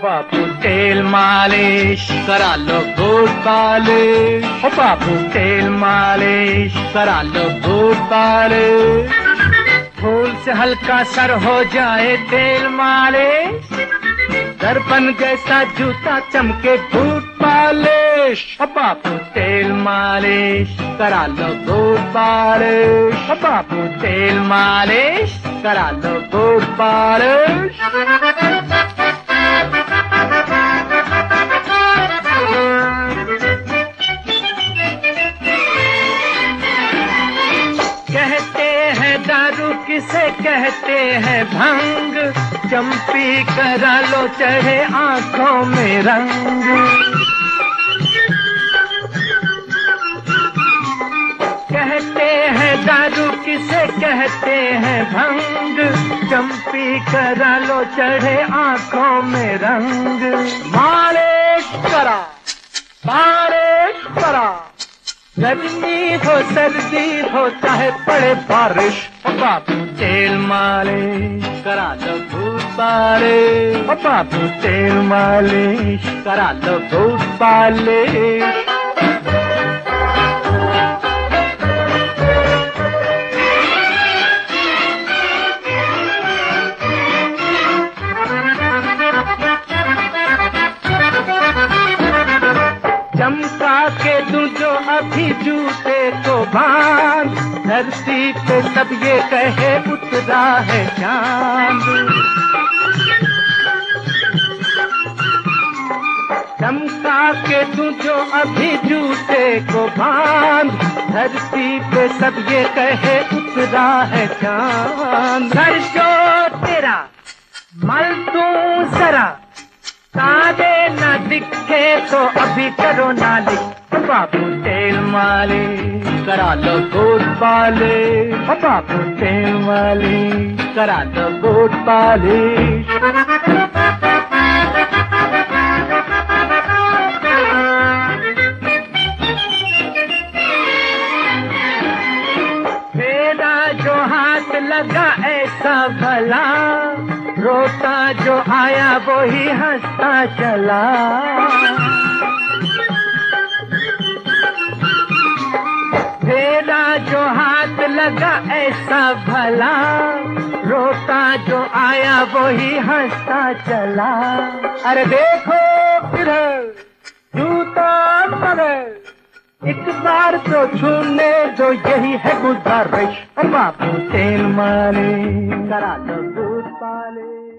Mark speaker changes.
Speaker 1: बापू तेल मालिश करा लो बूट पालिश, ओ बापू तेल मालिश करा लो बूट पालिश। फूल से हल्का सर हो जाए तेल मालिश, दर्पण जैसा जूता चमके बूट पालिश, ओ बापू तेल मालिश करा लो बूट पालिश, ओ बापू तेल मालिश करा लो बूट पालिश। कहते हैं दारू किसे कहते हैं भंग, चंपी करा लो चढ़े आंखों में रंग। कहते हैं दारू किसे कहते हैं भंग, चंपी करा लो चढ़े आंखों में रंग। मालिश करा मालिश करा, गर्मी हो सर्दी हो चाहे पड़े बारिश, ओ बापू तेल मालिश करा लो बूट पालिश, ओ बापू तेल मालिश करा लो बूट पालिश। चमका के दूं जो अभी जूते को बांध, धरती पे सब ये कहे उतरा है चांद। चमका के दूं जो अभी जूते को बांध, धरती पे सब ये कहे उतरा है चांद। सर जो तेरा मल दूं जरा, तारे न दिखे तो अभी करो नालिश, बापू तेल मालिश करा लो बूट पालिश, बापू तेल मालिश करा लो बूट पालिश। मेरा जो हाथ लगा ऐसा भला, रोता जो आया वो ही हंसता चला। मेरा जो हाथ लगा ऐसा भला, रोता जो आया वो ही हंसता चला। अरे देखो किधर जूता मगर, एक बार तो छूने दो यही है गुजारिश, बापू तेल मालिश करा लो बूट पालिश।